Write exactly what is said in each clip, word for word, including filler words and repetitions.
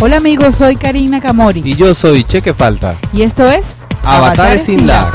Hola amigos, soy Karina Camori. Y yo soy Cheque Falta. Y esto es Avatares sin lag.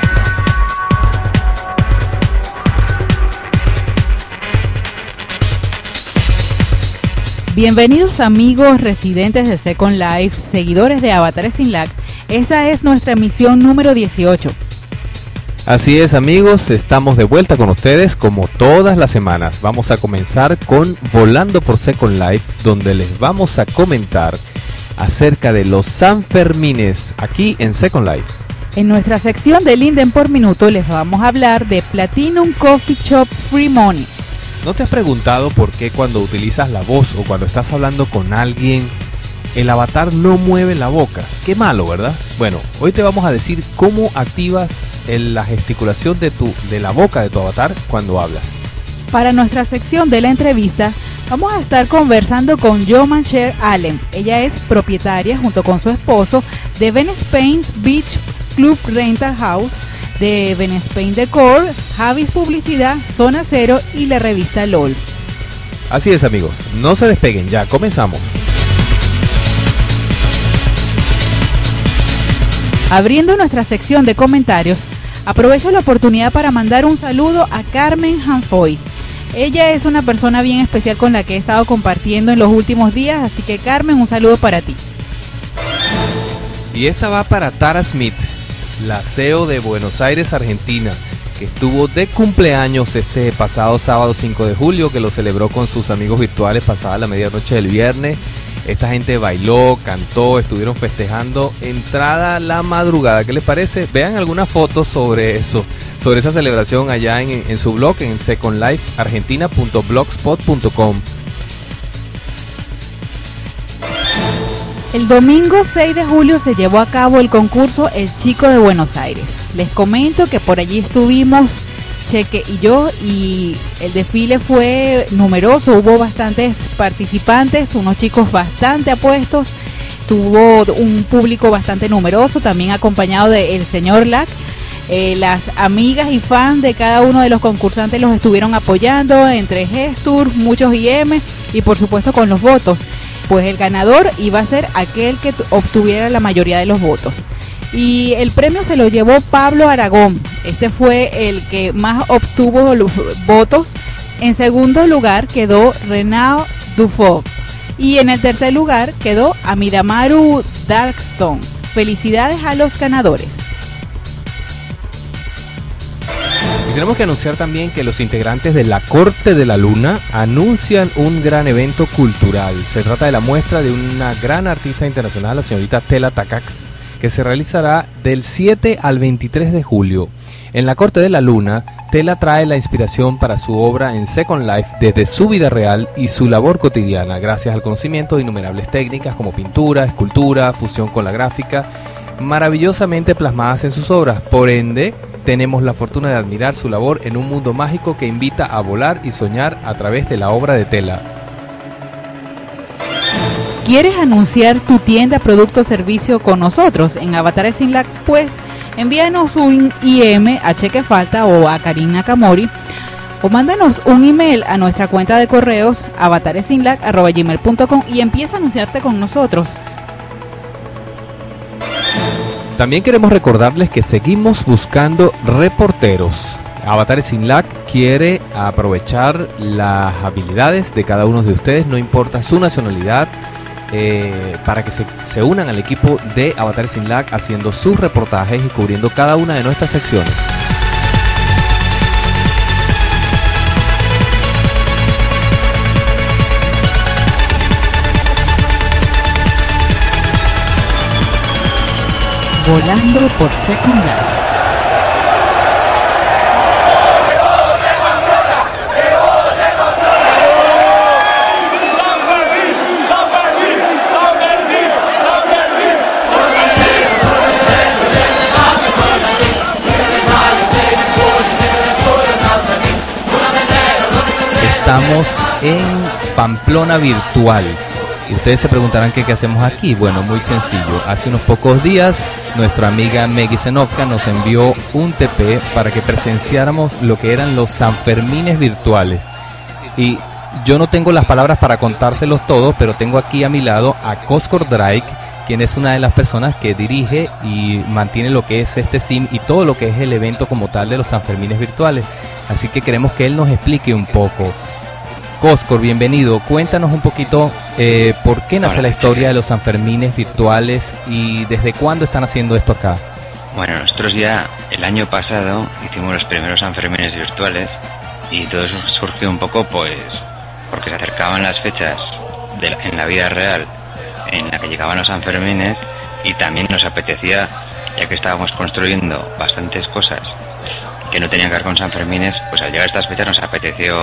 Bienvenidos amigos residentes de Second Life, seguidores de Avatares sin lag. Esta es nuestra emisión número dieciocho. Así es amigos, estamos de vuelta con ustedes como todas las semanas. Vamos a comenzar con Volando por Second Life, donde les vamos a comentar acerca de los Sanfermines aquí en Second Life. En nuestra sección de Linden por Minuto les vamos a hablar de Platinum Coffee Shop Free Money. ¿No te has preguntado por qué cuando utilizas la voz o cuando estás hablando con alguien, el avatar no mueve la boca? Qué malo, ¿verdad? Bueno, hoy te vamos a decir cómo activas el, la gesticulación de, tu, de la boca de tu avatar cuando hablas. Para nuestra sección de la entrevista, vamos a estar conversando con Joman Sher Allen. Ella es propietaria, junto con su esposo, de Ben Spain Beach Club Rental House, de Ben Spain Decor, Javis Publicidad, Zona Cero y la revista L O L. Así es amigos, no se despeguen, ya comenzamos. Abriendo nuestra sección de comentarios, aprovecho la oportunidad para mandar un saludo a Carmen Hanfoy. Ella es una persona bien especial con la que he estado compartiendo en los últimos días, así que Carmen, un saludo para ti. Y esta va para Tara Smith, la C E O de Buenos Aires, Argentina, que estuvo de cumpleaños este pasado sábado cinco de julio, que lo celebró con sus amigos virtuales pasada la medianoche del viernes. Esta gente bailó, cantó, estuvieron festejando entrada la madrugada. ¿Qué les parece? Vean algunas fotos sobre eso, sobre esa celebración allá en, en su blog, en second life argentina punto blogspot punto com. El domingo seis de julio se llevó a cabo el concurso El Chico de Buenos Aires. Les comento que por allí estuvimos Cheque y yo, y el desfile fue numeroso, hubo bastantes participantes, unos chicos bastante apuestos, tuvo un público bastante numeroso, también acompañado del señor Lack. Eh, las amigas y fans de cada uno de los concursantes los estuvieron apoyando, entre gestos, muchos I M y por supuesto con los votos, pues el ganador iba a ser aquel que obtuviera la mayoría de los votos. Y el premio se lo llevó Pablo Aragón. Este fue el que más obtuvo los votos. En segundo lugar quedó Renaud Dufo. Y en el tercer lugar quedó Amidamaru Darkstone. Felicidades a los ganadores. Y tenemos que anunciar también que los integrantes de la Corte de la Luna anuncian un gran evento cultural. Se trata de la muestra de una gran artista internacional, la señorita Tela Takacs, que se realizará del siete al veintitrés de julio. En la Corte de la Luna, Tela trae la inspiración para su obra en Second Life desde su vida real y su labor cotidiana, gracias al conocimiento de innumerables técnicas como pintura, escultura, fusión con la gráfica, maravillosamente plasmadas en sus obras. Por ende, tenemos la fortuna de admirar su labor en un mundo mágico que invita a volar y soñar a través de la obra de Tela. ¿Quieres anunciar tu tienda, producto o servicio con nosotros en Avatares sin lag? Pues envíanos un I M a Cheque Falta o a Karina Camori, o mándanos un email a nuestra cuenta de correos avatares sin lag arroba gmail punto com y empieza a anunciarte con nosotros. También queremos recordarles que seguimos buscando reporteros. Avatares sin lag quiere aprovechar las habilidades de cada uno de ustedes, no importa su nacionalidad, Eh, para que se, se unan al equipo de Avatares sin lag haciendo sus reportajes y cubriendo cada una de nuestras secciones. Volando por Second Life. Estamos en Pamplona Virtual. Y ustedes se preguntarán qué, qué hacemos aquí. Bueno, muy sencillo. Hace unos pocos días nuestra amiga Meggy Zenovka nos envió un T P para que presenciáramos lo que eran los Sanfermines virtuales. Y yo no tengo las palabras para contárselos todos, pero tengo aquí a mi lado a Coscor Drake, quien es una de las personas que dirige y mantiene lo que es este S I M y todo lo que es el evento como tal de los Sanfermines virtuales. Así que queremos que él nos explique un poco. Coscor, bienvenido. Cuéntanos un poquito eh, por qué nace la historia de los Sanfermines virtuales y desde cuándo están haciendo esto acá. Bueno, nosotros ya el año pasado hicimos los primeros Sanfermines virtuales y todo eso surgió un poco pues porque se acercaban las fechas de la, en la vida real en la que llegaban los Sanfermines y también nos apetecía, ya que estábamos construyendo bastantes cosas que no tenían que ver con Sanfermines, pues al llegar a estas fechas nos apeteció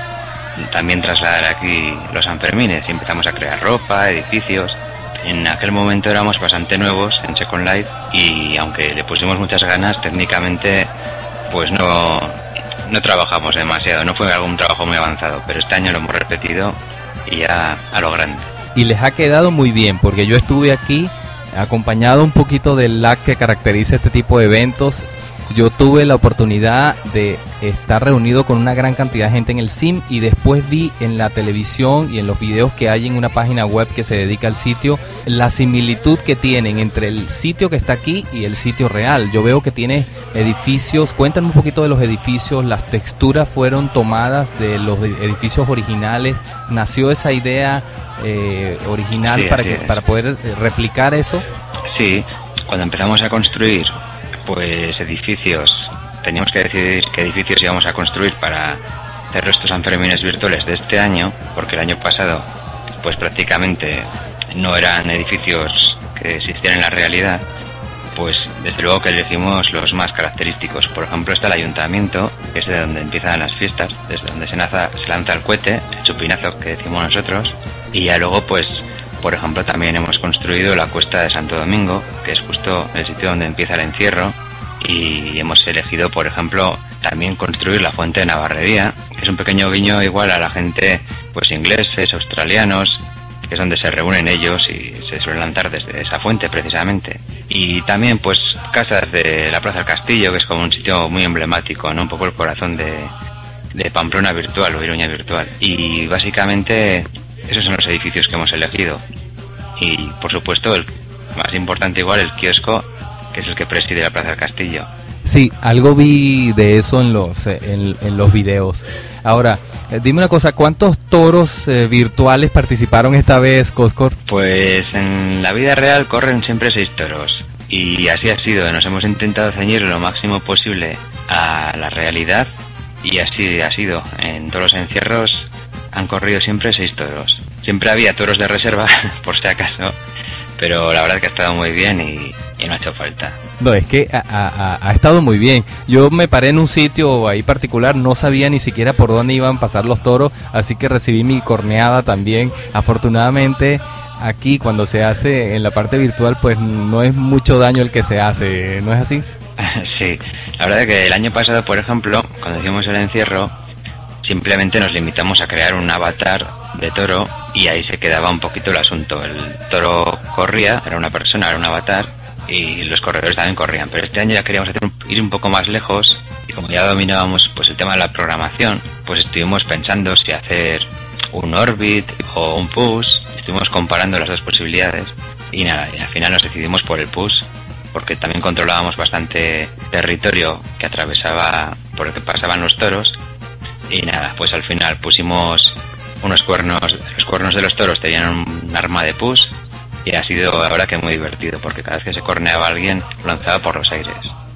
también trasladar aquí los Sanfermines y empezamos a crear ropa, edificios. En aquel momento éramos bastante nuevos en Second Life y aunque le pusimos muchas ganas, técnicamente pues no, no trabajamos demasiado, no fue algún trabajo muy avanzado, pero este año lo hemos repetido y ya a lo grande. Y les ha quedado muy bien, porque yo estuve aquí acompañado un poquito del lag que caracteriza este tipo de eventos. Yo tuve la oportunidad de estar reunido con una gran cantidad de gente en el S I M y después vi en la televisión y en los videos que hay en una página web que se dedica al sitio la similitud que tienen entre el sitio que está aquí y el sitio real. Yo veo que tiene edificios. Cuéntame un poquito de los edificios. Las texturas fueron tomadas de los edificios originales. ¿Nació esa idea eh, original sí, para, que, para poder replicar eso? Sí, cuando empezamos a construir pues edificios, teníamos que decidir qué edificios íbamos a construir para hacer estos Sanfermines virtuales de este año, porque el año pasado pues prácticamente no eran edificios que existían en la realidad. Pues desde luego que elegimos los más característicos. Por ejemplo está el ayuntamiento, que es de donde empiezan las fiestas, desde donde se lanza, se lanza el cohete, el chupinazo que decimos nosotros, y ya luego pues por ejemplo también hemos construido la Cuesta de Santo Domingo, que es justo el sitio donde empieza el encierro, y hemos elegido por ejemplo también construir la Fuente de Navarrería, que es un pequeño guiño igual a la gente pues ingleses, australianos, que es donde se reúnen ellos y se suelen lanzar desde esa fuente precisamente. Y también pues casas de la Plaza del Castillo, que es como un sitio muy emblemático, ¿no? Un poco el corazón de, de Pamplona virtual o Iruña virtual. Y básicamente esos son los edificios que hemos elegido. Y por supuesto el más importante igual, el kiosco, que es el que preside la Plaza del Castillo. Sí, algo vi de eso en los en, en los videos. Ahora, eh, dime una cosa, ¿cuántos toros eh, virtuales participaron esta vez, Coscor? Pues en la vida real corren siempre seis toros. Y así ha sido, nos hemos intentado ceñir lo máximo posible a la realidad y así ha sido. En todos los encierros han corrido siempre seis toros. Siempre había toros de reserva, por si acaso, pero la verdad es que ha estado muy bien y, y no ha hecho falta. No, es que ha, ha, ha estado muy bien. Yo me paré en un sitio ahí particular, no sabía ni siquiera por dónde iban a pasar los toros, así que recibí mi corneada también. Afortunadamente, aquí cuando se hace en la parte virtual, pues no es mucho daño el que se hace, ¿no es así? Sí, la verdad es que el año pasado, por ejemplo, cuando hicimos el encierro, simplemente nos limitamos a crear un avatar de toro y ahí se quedaba un poquito el asunto. El toro corría, era una persona, era un avatar, y los corredores también corrían, pero este año ya queríamos hacer un, ir un poco más lejos y como ya dominábamos pues el tema de la programación, pues estuvimos pensando si hacer un orbit o un push, estuvimos comparando las dos posibilidades y nada, y al final nos decidimos por el push porque también controlábamos bastante territorio que atravesaba por el que pasaban los toros y nada, pues al final pusimos unos cuernos, los cuernos de los toros tenían un arma de push y ha sido la verdad que muy divertido porque cada vez que se corneaba a alguien lo lanzaba por los aires.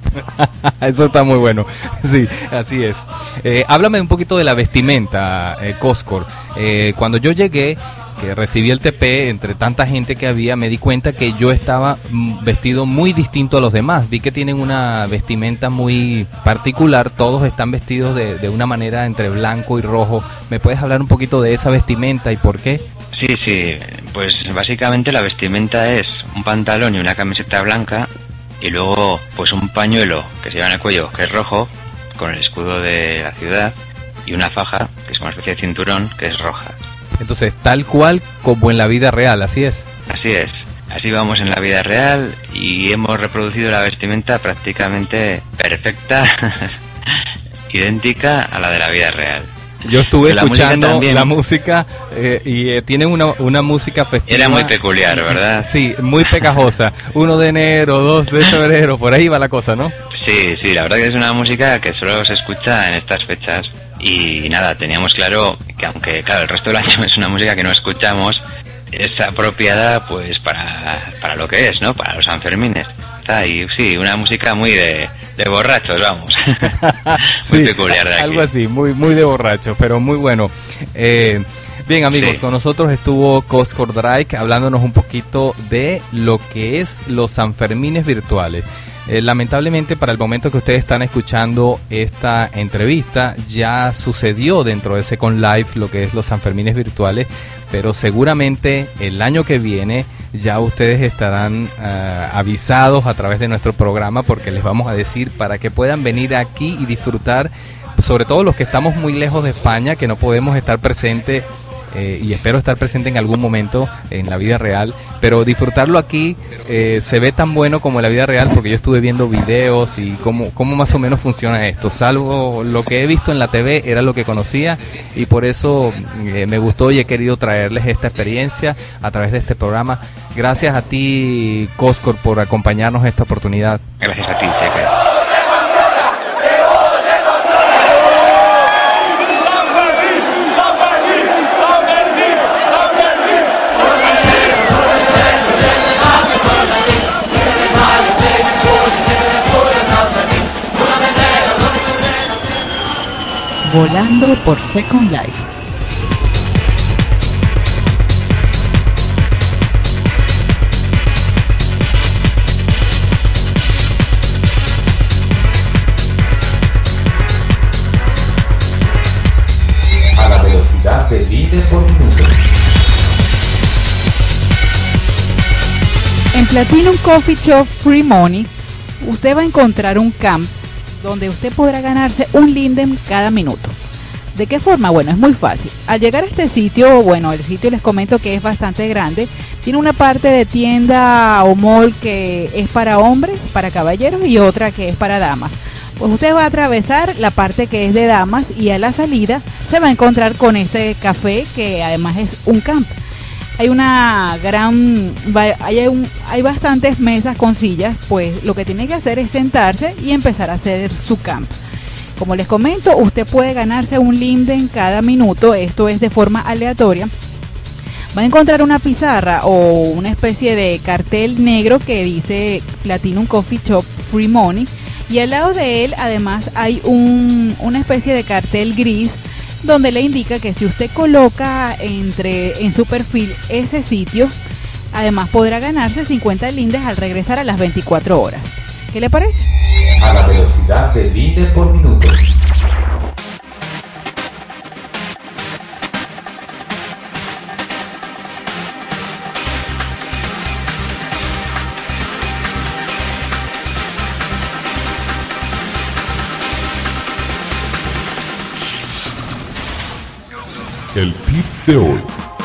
Eso está muy bueno, sí, así es. Eh, háblame un poquito de la vestimenta, eh, Coscor. Eh, cuando yo llegué, que recibí el T P, entre tanta gente que había, me di cuenta que yo estaba vestido muy distinto a los demás. Vi que tienen una vestimenta muy particular, todos están vestidos de, de una manera entre blanco y rojo. ¿Me puedes hablar un poquito de esa vestimenta y por qué? Sí, sí, pues básicamente la vestimenta es un pantalón y una camiseta blanca y luego pues un pañuelo que se lleva en el cuello que es rojo con el escudo de la ciudad y una faja que es una especie de cinturón que es roja. Entonces, tal cual como en la vida real, ¿así es? Así es, así vamos en la vida real y hemos reproducido la vestimenta prácticamente perfecta, idéntica a la de la vida real. Yo estuve la escuchando música la música eh, y eh, tiene una, una música festiva. Era muy peculiar, ¿verdad? Sí, muy pegajosa. uno de enero, dos de febrero, por ahí va la cosa, ¿no? Sí, sí, la verdad que es una música que solo se escucha en estas fechas. Y nada, teníamos claro que aunque, claro, el resto del año es una música que no escuchamos, es apropiada pues para, para lo que es, ¿no? Para los Sanfermines. Está y sí, una música muy de, de borrachos, vamos. Muy sí, peculiar de aquí. Algo así, muy, muy de borracho, pero muy bueno. Eh, bien, amigos, sí. Con nosotros estuvo Coscor Drake hablándonos un poquito de lo que es los Sanfermines virtuales. Eh, lamentablemente para el momento que ustedes están escuchando esta entrevista ya sucedió dentro de Second Life lo que es los Sanfermines virtuales, pero seguramente el año que viene ya ustedes estarán uh, avisados a través de nuestro programa, porque les vamos a decir para que puedan venir aquí y disfrutar, sobre todo los que estamos muy lejos de España, que no podemos estar presentes. Eh, y espero estar presente en algún momento en la vida real, pero disfrutarlo aquí eh, se ve tan bueno como en la vida real, porque yo estuve viendo videos y cómo, cómo más o menos funciona esto. Salvo lo que he visto en la T V era lo que conocía, y por eso eh, me gustó y he querido traerles esta experiencia a través de este programa. Gracias a ti, Coscor, por acompañarnos en esta oportunidad. Gracias a ti, Cheque. Volando por Second Life. A la velocidad de líder por minuto. En Platinum Coffee Shop Free Money, usted va a encontrar un camp donde usted podrá ganarse un Linden cada minuto. ¿De qué forma? Bueno, es muy fácil. Al llegar a este sitio, bueno, el sitio les comento que es bastante grande. Tiene una parte de tienda o mall que es para hombres, para caballeros, y otra que es para damas. Pues usted va a atravesar la parte que es de damas y a la salida se va a encontrar con este café que además es un camp. Hay una gran, hay, un, hay bastantes mesas con sillas, pues lo que tiene que hacer es sentarse y empezar a hacer su camp. Como les comento, usted puede ganarse un Linden cada minuto, esto es de forma aleatoria. Va a encontrar una pizarra o una especie de cartel negro que dice Platinum Coffee Shop Free Money, y al lado de él además hay un, una especie de cartel gris donde le indica que si usted coloca entre en su perfil ese sitio, además podrá ganarse cincuenta lindes al regresar a las veinticuatro horas. ¿Qué le parece? A la velocidad de líder por minuto. El tip de hoy.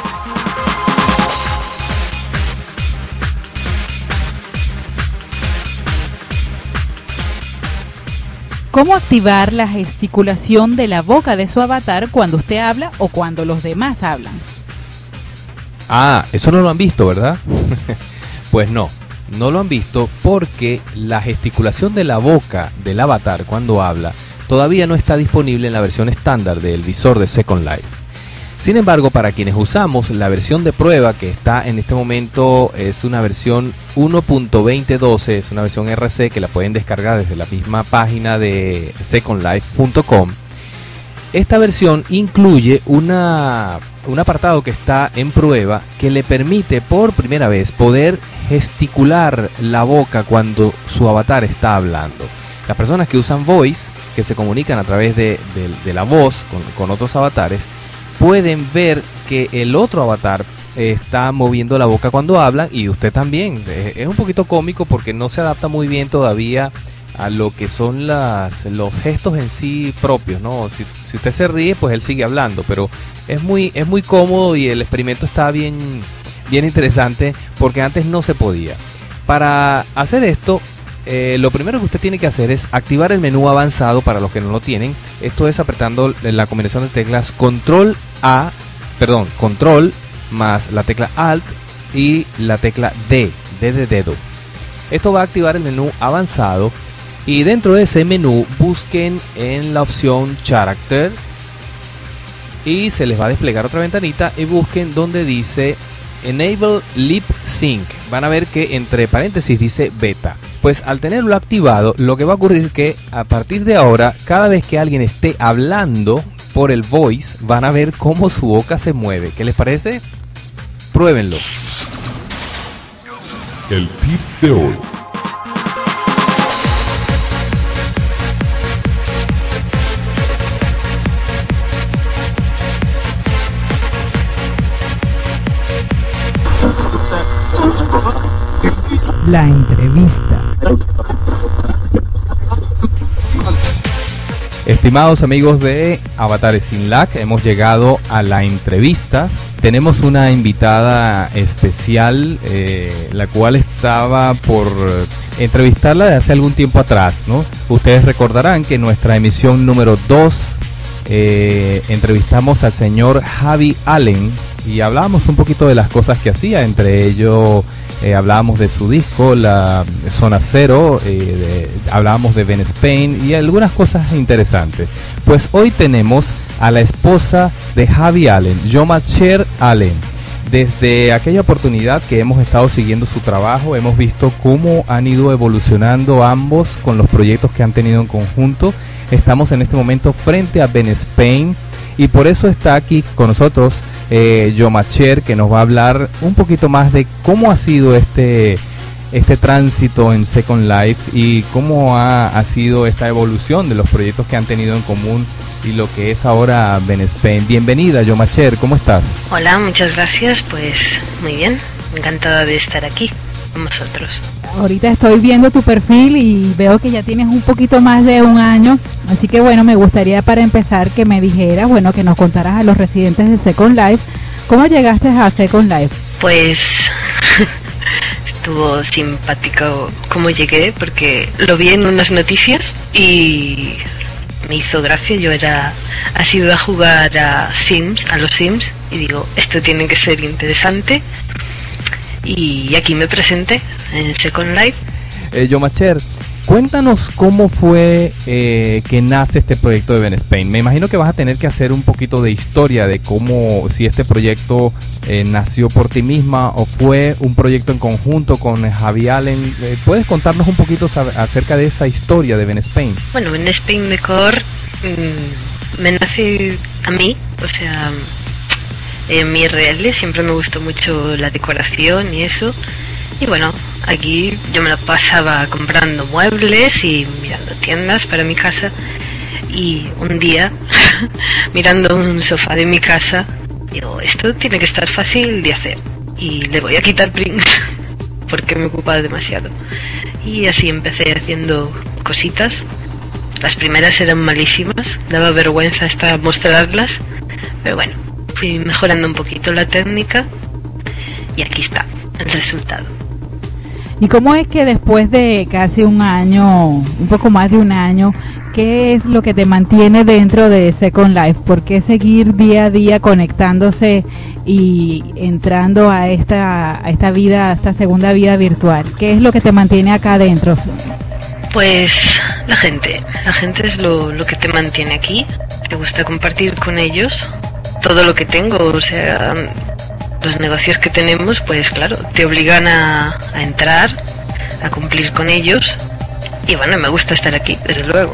¿Cómo activar la gesticulación de la boca de su avatar cuando usted habla o cuando los demás hablan? Ah, eso no lo han visto, ¿verdad? Pues no, no lo han visto porque la gesticulación de la boca del avatar cuando habla todavía no está disponible en la versión estándar del visor de Second Life. Sin embargo, para quienes usamos la versión de prueba, que está en este momento, es una versión uno punto veinte doce, es una versión R C que la pueden descargar desde la misma página de second life punto com. Esta versión incluye una, un apartado que está en prueba que le permite por primera vez poder gesticular la boca cuando su avatar está hablando. Las personas que usan Voice, que se comunican a través de, de, de la voz con, con otros avatares, pueden ver que el otro avatar está moviendo la boca cuando hablan, y usted también. Es un poquito cómico porque no se adapta muy bien todavía a lo que son las, los gestos en sí propios, ¿no? Si, si usted se ríe, pues él sigue hablando, pero es muy, es muy cómodo y el experimento está bien, bien interesante porque antes no se podía. Para hacer esto, eh, lo primero que usted tiene que hacer es activar el menú avanzado para los que no lo tienen. Esto es apretando la combinación de teclas Control A, perdón, Control más la tecla Alt y la tecla D, D de dedo. Esto va a activar el menú avanzado y dentro de ese menú busquen en la opción Character y se les va a desplegar otra ventanita y busquen donde dice Enable Lip Sync. Van a ver que entre paréntesis dice beta. Pues al tenerlo activado, lo que va a ocurrir es que a partir de ahora, cada vez que alguien esté hablando por el voice, van a ver cómo su boca se mueve. ¿Qué les parece? Pruébenlo. El tip de hoy. La entrevista. Estimados amigos de Avatares sin Lag, hemos llegado a la entrevista. Tenemos una invitada especial, eh, la cual estaba por entrevistarla de hace algún tiempo atrás, ¿no? Ustedes recordarán que en nuestra emisión número dos eh, entrevistamos al señor Javi Allen y hablábamos un poquito de las cosas que hacía, entre ellos eh, hablábamos de su disco, la Zona Cero, eh, de, hablábamos de Ben Spain y algunas cosas interesantes. Pues hoy tenemos a la esposa de Javi Allen, Yomacher Allen. Desde aquella oportunidad que hemos estado siguiendo su trabajo, hemos visto cómo han ido evolucionando ambos con los proyectos que han tenido en conjunto. Estamos en este momento frente a Ben Spain y por eso está aquí con nosotros eh, Yomacher, que nos va a hablar un poquito más de cómo ha sido este este tránsito en Second Life y cómo ha, ha sido esta evolución de los proyectos que han tenido en común y lo que es ahora Ben Spain. Bienvenida, Yomacher, ¿cómo estás? Hola, muchas gracias, pues muy bien, encantada de estar aquí con vosotros. Ahorita estoy viendo tu perfil y veo que ya tienes un poquito más de un año, así que bueno, me gustaría para empezar que me dijeras, bueno, que nos contaras a los residentes de Second Life, ¿cómo llegaste a Second Life? Pues estuvo simpático cómo llegué, porque lo vi en unas noticias y me hizo gracia. Yo era asidua a jugar a Sims, a los Sims, y digo, esto tiene que ser interesante, y aquí me presenté en Second Life. Eh, Yomacher, cuéntanos cómo fue eh, que nace este proyecto de Ben Spain. Me imagino que vas a tener que hacer un poquito de historia de cómo, si este proyecto eh, nació por ti misma o fue un proyecto en conjunto con Javi Allen. Eh, ¿Puedes contarnos un poquito acerca de esa historia de Ben Spain? Bueno, Ben Spain Decor mmm, me nace a mí, o sea, en mi R L siempre me gustó mucho la decoración y eso. Y bueno, aquí yo me lo pasaba comprando muebles y mirando tiendas para mi casa. Y un día, mirando un sofá de mi casa, digo, esto tiene que estar fácil de hacer. Y le voy a quitar prints, porque me ocupaba demasiado. Y así empecé haciendo cositas. Las primeras eran malísimas, daba vergüenza hasta mostrarlas. Pero bueno, fui mejorando un poquito la técnica. Y aquí está el resultado. ¿Y cómo es que después de casi un año, un poco más de un año, qué es lo que te mantiene dentro de Second Life? ¿Por qué seguir día a día conectándose y entrando a esta, a esta vida, a esta segunda vida virtual? ¿Qué es lo que te mantiene acá adentro? Pues la gente, la gente es lo, lo que te mantiene aquí. Te gusta compartir con ellos todo lo que tengo, o sea, los negocios que tenemos, pues claro, te obligan a, a entrar, a cumplir con ellos. Y bueno, me gusta estar aquí, desde luego.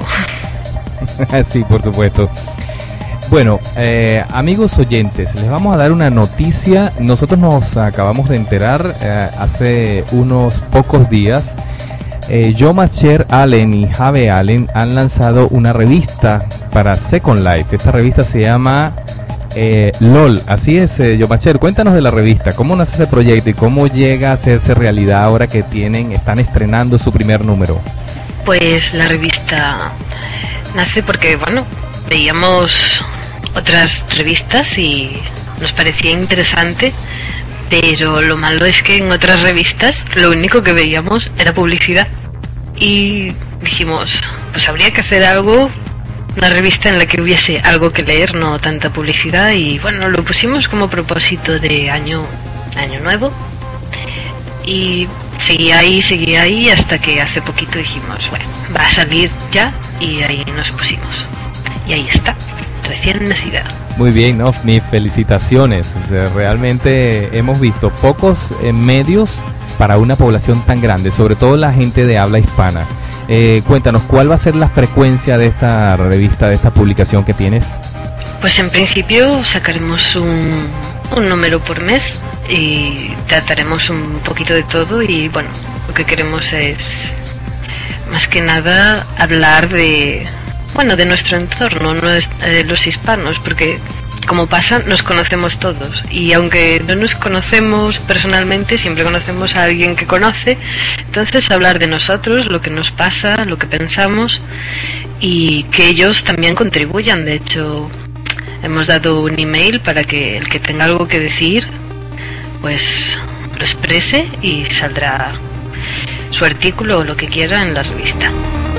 Sí, por supuesto. Bueno, eh, amigos oyentes, les vamos a dar una noticia. Nosotros nos acabamos de enterar eh, hace unos pocos días. Eh, Yomacher Allen y Javi Allen han lanzado una revista para Second Life. Esta revista se llama Eh, LOL, así es. eh, Yomacher, cuéntanos de la revista, cómo nace ese proyecto y cómo llega a hacerse realidad ahora que tienen, están estrenando su primer número. Pues la revista nace porque, bueno, veíamos otras revistas y nos parecía interesante, pero lo malo es que en otras revistas lo único que veíamos era publicidad. y dijimos, pues habría que hacer algo, una revista en la que hubiese algo que leer, no tanta publicidad, y bueno, lo pusimos como propósito de año, año nuevo, y seguía ahí, seguía ahí, hasta que hace poquito dijimos, bueno, va a salir ya, y ahí nos pusimos, y ahí está, recién nacida. Muy bien, ¿no? Mis felicitaciones. O sea, realmente hemos visto pocos eh, medios para una población tan grande, sobre todo la gente de habla hispana. Eh, cuéntanos, ¿cuál va a ser la frecuencia de esta revista, de esta publicación que tienes? Pues en principio sacaremos un, un número por mes y trataremos un poquito de todo, y bueno, lo que queremos es más que nada hablar de, bueno, de nuestro entorno, no es, de los hispanos, porque como pasa, nos conocemos todos, y aunque no nos conocemos personalmente, siempre conocemos a alguien que conoce. Entonces hablar de nosotros, lo que nos pasa, lo que pensamos, y que ellos también contribuyan. De hecho, hemos dado un email para que el que tenga algo que decir pues lo exprese, y saldrá su artículo o lo que quiera en la revista.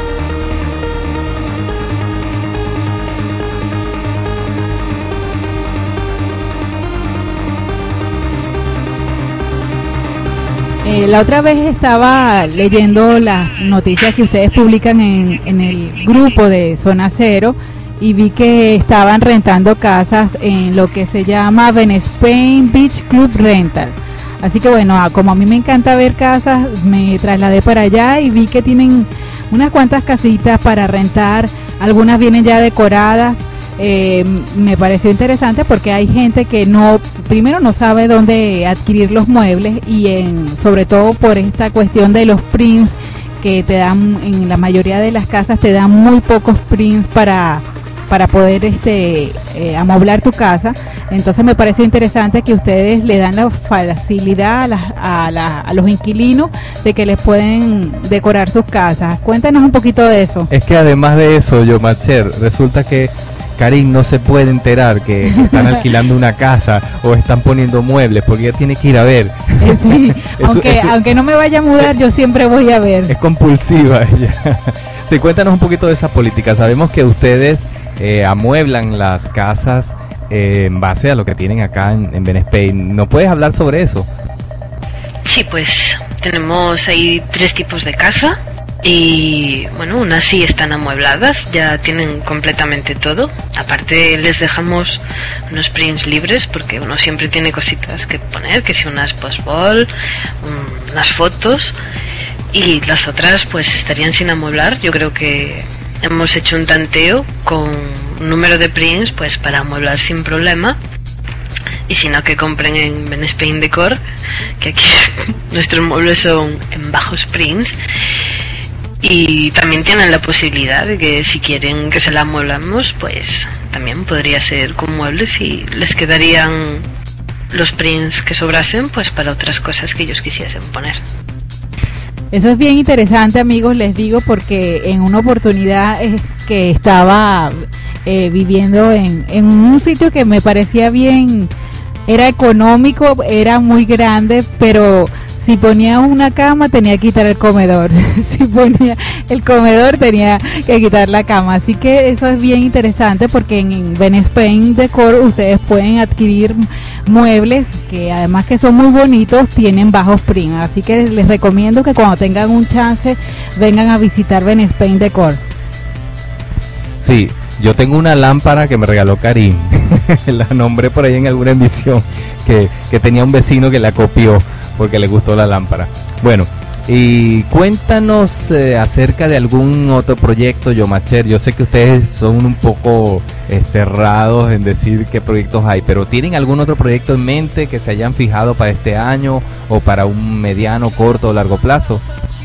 Eh, la otra vez estaba leyendo las noticias que ustedes publican en, en el grupo de Zona Cero, y vi que estaban rentando casas en lo que se llama Benespain Beach Club Rental. Así que bueno, como a mí me encanta ver casas, me trasladé para allá y vi que tienen unas cuantas casitas para rentar. Algunas vienen ya decoradas. Eh, me pareció interesante porque hay gente que no, primero no sabe dónde adquirir los muebles, y en, sobre todo por esta cuestión de los prints que te dan, en la mayoría de las casas te dan muy pocos prints para para poder este eh, amoblar tu casa. Entonces me pareció interesante que ustedes le dan la facilidad a, las, a, la, a los inquilinos de que les pueden decorar sus casas. Cuéntanos un poquito de eso. Es que además de eso, Yomatcher, resulta que Karin no se puede enterar que están alquilando una casa o están poniendo muebles, porque ella tiene que ir a ver. Sí, eso, aunque, eso, aunque no me vaya a mudar, yo siempre voy a ver. Es compulsiva ella. Sí, cuéntanos un poquito de esa política. Sabemos que ustedes eh, amueblan las casas eh, en base a lo que tienen acá en, en Benespain. ¿No puedes hablar sobre eso? Sí, pues tenemos ahí tres tipos de casa. Y bueno, unas sí están amuebladas, ya tienen completamente todo. Aparte les dejamos unos prints libres, porque uno siempre tiene cositas que poner, que si unas postball, um, unas fotos. Y las otras pues estarían sin amueblar. Yo creo que hemos hecho un tanteo con un número de prints pues para amueblar sin problema. Y si no, que compren en Benespain Decor, que aquí nuestros muebles son en bajos prints. Y también tienen la posibilidad de que si quieren que se la amueblamos, pues también podría ser con muebles, y les quedarían los prints que sobrasen pues para otras cosas que ellos quisiesen poner. Eso es bien interesante, amigos, les digo, porque en una oportunidad es que estaba eh, viviendo en, en un sitio que me parecía bien, era económico, era muy grande, pero si ponía una cama tenía que quitar el comedor, si ponía el comedor tenía que quitar la cama, así que eso es bien interesante, porque en Benespain Decor ustedes pueden adquirir muebles que además que son muy bonitos, tienen bajos prints, así que les recomiendo que cuando tengan un chance vengan a visitar Benespain Decor. Sí, yo tengo una lámpara que me regaló Karim, la nombré por ahí en alguna emisión, que, que tenía un vecino que la copió porque le gustó la lámpara. Bueno, y cuéntanos eh, acerca de algún otro proyecto, Yomatcher. Yo sé que ustedes son un poco eh, cerrados en decir qué proyectos hay, pero ¿tienen algún otro proyecto en mente que se hayan fijado para este año o para un mediano, corto o largo plazo?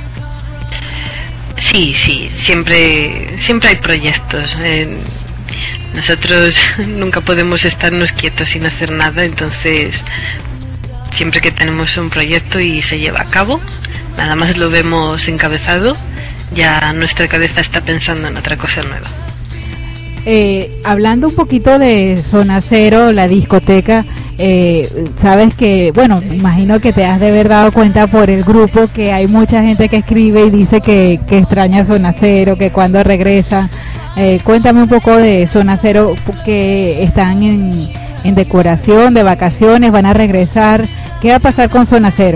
Sí, sí, siempre, siempre hay proyectos. Eh, nosotros nunca podemos estarnos quietos sin hacer nada, entonces siempre que tenemos un proyecto y se lleva a cabo, nada más lo vemos encabezado, ya nuestra cabeza está pensando en otra cosa nueva. Eh, hablando un poquito de Zona Cero, la discoteca, Eh, sabes que, bueno, imagino que te has de haber dado cuenta por el grupo que hay mucha gente que escribe y dice que, que extraña Zona Cero, que cuando regresa. Eh, cuéntame un poco de Zona Cero, que están en, en decoración, de vacaciones, van a regresar. ¿Qué va a pasar con Zona Cero?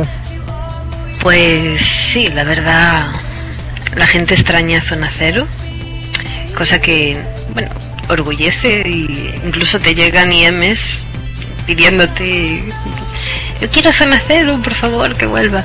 Pues sí, la verdad, la gente extraña Zona Cero, cosa que, bueno, orgullece, y incluso te llegan I Ms pidiéndote, yo quiero Zona Cero, por favor, que vuelva.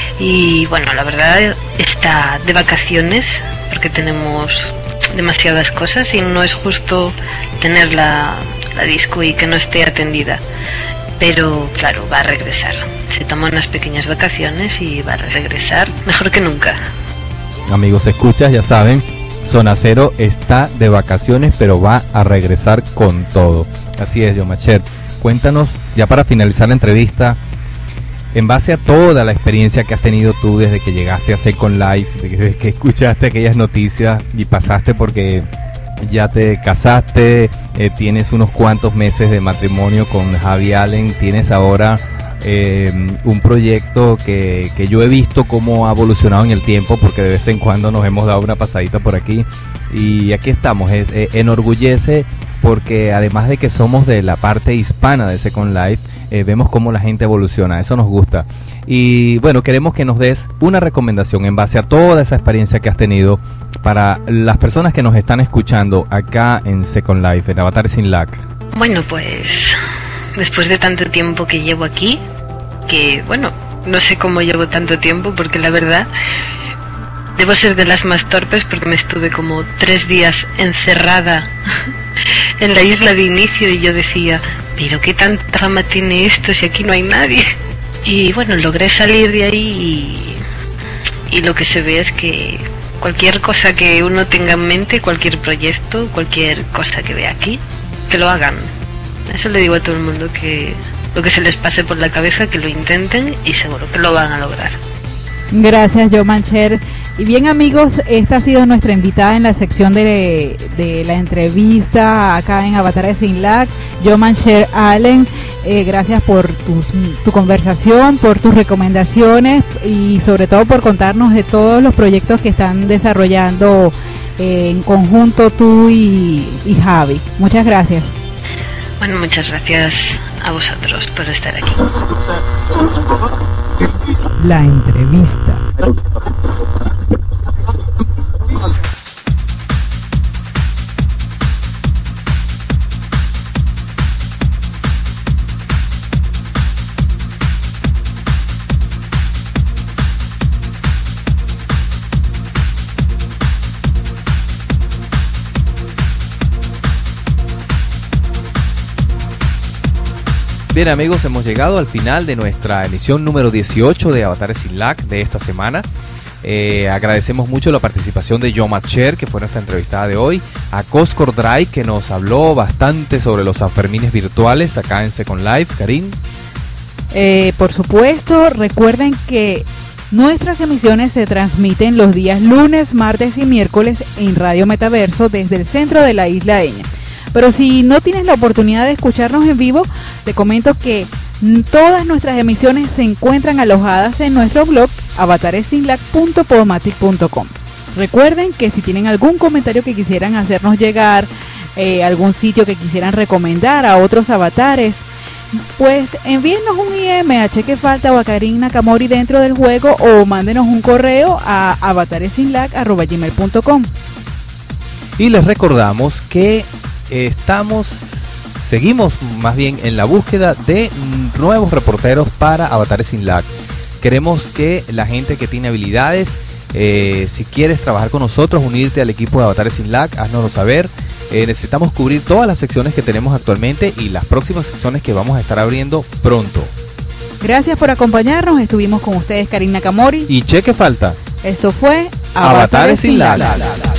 Y bueno, la verdad está de vacaciones porque tenemos demasiadas cosas y no es justo tener la, la disco y que no esté atendida. Pero claro, va a regresar. Se toma unas pequeñas vacaciones y va a regresar mejor que nunca. Amigos, escuchas, ya saben, Zona Cero está de vacaciones, pero va a regresar con todo. Así es, Yomachet. Cuéntanos, ya para finalizar la entrevista, en base a toda la experiencia que has tenido tú desde que llegaste a Second Life, desde que escuchaste aquellas noticias y pasaste porque ya te casaste, eh, tienes unos cuantos meses de matrimonio con Javi Allen, tienes ahora eh, un proyecto que, que yo he visto cómo ha evolucionado en el tiempo, porque de vez en cuando nos hemos dado una pasadita por aquí, y aquí estamos. Es, eh, enorgullece, porque además de que somos de la parte hispana de Second Life, eh, vemos cómo la gente evoluciona, eso nos gusta. Y bueno, queremos que nos des una recomendación en base a toda esa experiencia que has tenido para las personas que nos están escuchando acá en Second Life, en Avatares Sin Lag. Bueno, pues después de tanto tiempo que llevo aquí, que bueno, no sé cómo llevo tanto tiempo, porque la verdad debo ser de las más torpes, porque me estuve como tres días encerrada en la isla de inicio y yo decía, pero qué tanta fama tiene esto si aquí no hay nadie. Y bueno, logré salir de ahí y, y lo que se ve es que cualquier cosa que uno tenga en mente, cualquier proyecto, cualquier cosa que vea aquí, que lo hagan. Eso le digo a todo el mundo, que lo que se les pase por la cabeza, que lo intenten y seguro que lo van a lograr. Gracias, Yomancher. Y bien, amigos, esta ha sido nuestra invitada en la sección de, de la entrevista acá en Avatares Sin Lag, Yomancher Allen. Eh, gracias por tus, tu conversación, por tus recomendaciones y sobre todo por contarnos de todos los proyectos que están desarrollando eh, en conjunto tú y, y Javi. Muchas gracias. Bueno, muchas gracias a vosotros por estar aquí. La entrevista. Bien, amigos, hemos llegado al final de nuestra emisión número dieciocho de Avatares Sin Lag de esta semana. Eh, agradecemos mucho la participación de Yomancher, que fue nuestra entrevistada de hoy, a Coscor Drive, que nos habló bastante sobre los Sanfermines virtuales acá en Second Life. Karin. Eh, por supuesto, recuerden que nuestras emisiones se transmiten los días lunes, martes y miércoles en Radio Metaverso desde el centro de la isla Eña. Pero si no tienes la oportunidad de escucharnos en vivo, te comento que todas nuestras emisiones se encuentran alojadas en nuestro blog avatares sin lag punto podomatic punto com. Recuerden que si tienen algún comentario que quisieran hacernos llegar, eh, algún sitio que quisieran recomendar a otros avatares, pues envíennos un I M a Cheque Falta o a Karin Nakamori dentro del juego, o mándenos un correo a avatares sin lag arroba gmail punto com. Y les recordamos que estamos, seguimos más bien en la búsqueda de nuevos reporteros para Avatares Sin Lag. Queremos que la gente que tiene habilidades, eh, si quieres trabajar con nosotros, unirte al equipo de Avatares Sin Lag, haznoslo saber. Eh, necesitamos cubrir todas las secciones que tenemos actualmente y las próximas secciones que vamos a estar abriendo pronto. Gracias por acompañarnos. Estuvimos con ustedes Karin Nakamori y Cheque Falta. Esto fue Avatares Sin Lag.